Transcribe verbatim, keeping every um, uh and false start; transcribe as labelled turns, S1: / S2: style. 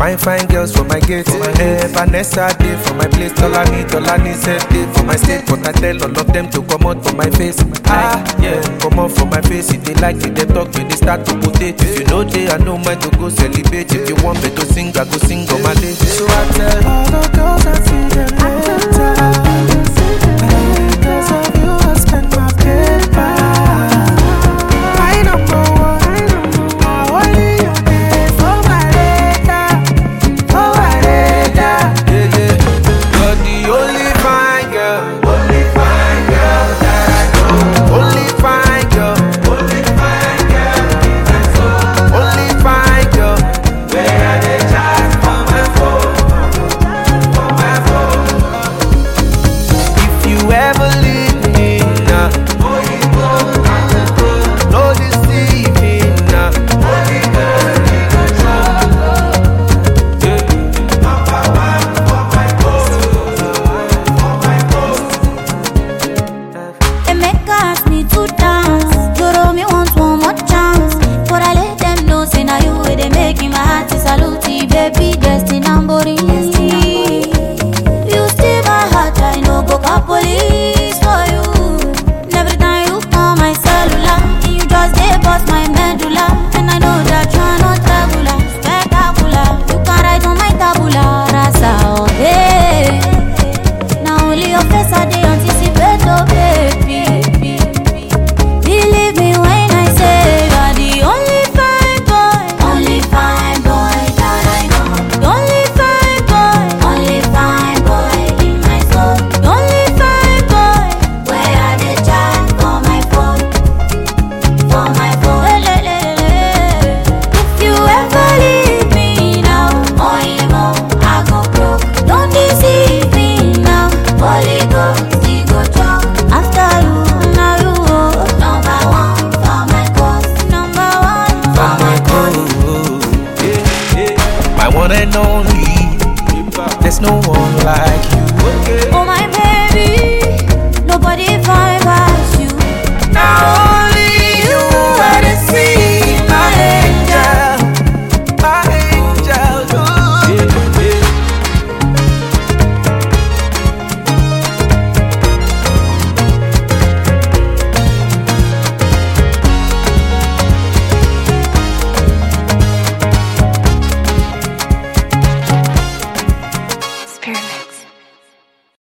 S1: Fine, fine girls for my gate. Eh, Vanessa day for my place. Tolani, Tolani said day for my state. But I tell all of them to come out for my face. Ah, yeah, come out for my face. If they like it, they talk when they start to potate. If you know they, I know mine to go celebrate. If you want me to sing, I go sing on my day. So I tell all the girls I see them later. And because of you, I spend my paper. I don't know what I don't know. Only you pay for my data. For my data. Yeah, yeah. You're the only fine girl. Only fine girl that I know. Only fine girl. Only fine girl in my soul. Only fine girl. Where are they chat for my phone? For my phone. If you ever leave me now, no deceiving now.
S2: They make ask me to dance. Joro me want one more chance, but I let them know say now you way they making my heart to salute you, baby. Destined Ambori. You steal my heart, I know go call police for you. And every time you call my cellular, you just dey bust my medulla. And I know that you're not regular, spectacular. You can write on my tabula rasa, oh hey. Now only your face I dey anticipate, oh baby. Believe me when I say you're the only fine boy, only fine boy that I know. The only fine boy, only fine boy in my soul. The only fine boy, where are they chat for my phone? For my phone. If you ever leave me now, oh you know I go broke. Don't deceive me now, Holy Ghost, he go talk. After you, now you oh, number one for my cause, number one for my cause.
S1: Oh, yeah, yeah. My one and only. There's no one like